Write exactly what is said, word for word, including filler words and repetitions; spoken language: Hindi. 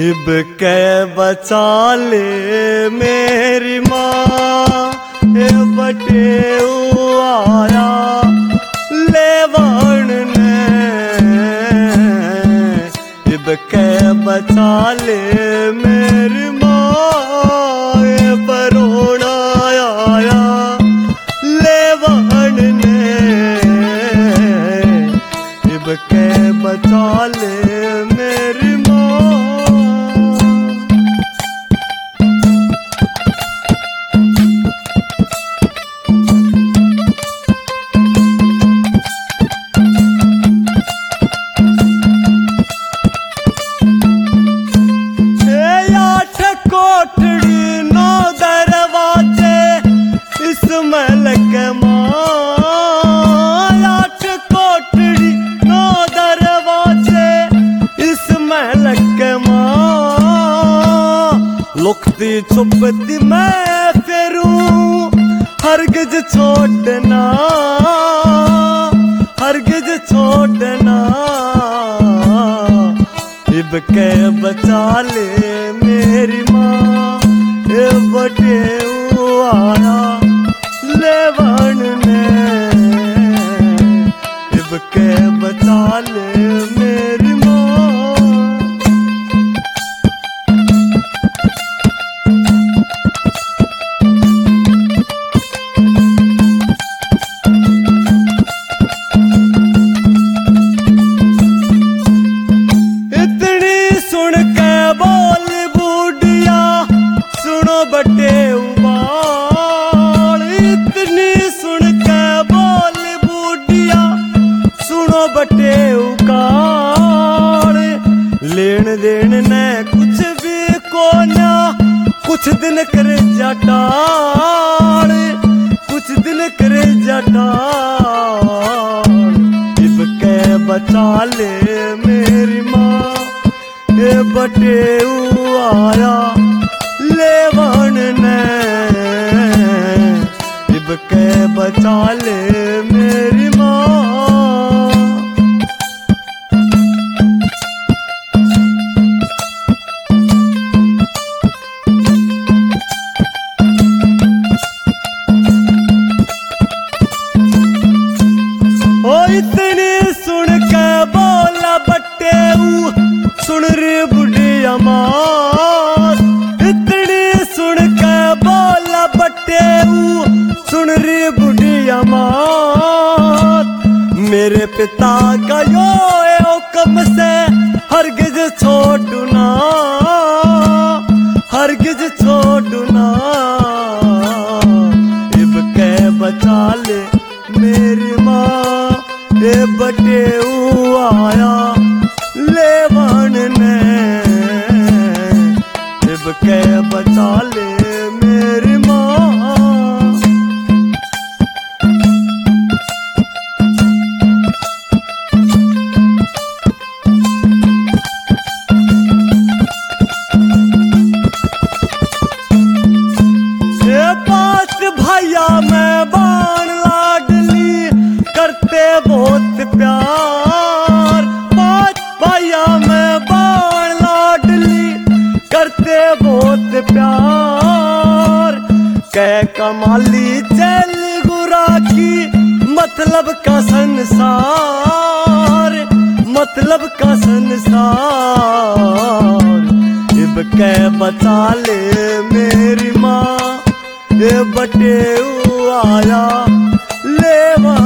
इब के बचा ले मेरी माँ ए बटे आया लेवन ने इब के बचा ले मेरी माँ ए बरोना आया लेवन ने इब के बचा ले मेरी माँ। लुकती छुपती मैं फिरूं हरगिज छोड़ना हरगिज छोड़ना इब के बचा ले मेरी माँ ए बटे आया लेवन ने इब के बचा ले मेरी माँ। बटे उबाल इतनी सुन के बोल बूढ़िया सुनो बटे उकाल लेन देन ने कुछ भी कोना कुछ दिन करे जटाल कुछ दिन करे जटाल इब के बचा ले मेरी माँ ए बटे आया लेवन ने इब के बचा ले मेरी माँ। ओ इतनी सुन के बोला बट्टे सुन रे बुढ़िया माँ सुन के बोला बट्टे सुन रे बुढ़िया मात मेरे पिता का यो हुक्म से हरगिज छोड़ना हरगिज छोड़ना इब के बचा ले मेरी माँ ए बटे आया लेवन ने इब के बचा ले मेरी माँ। ये पांच भैया मैं बाण लाडली करते बहुत प्यार पांच भैया मैं बाण लाडली करते बहुत प्यार कै कमाली चल गुरा की मतलब का संसार मतलब का संसार इब के बचा ले मेरी माँ ए बटे आया लेवा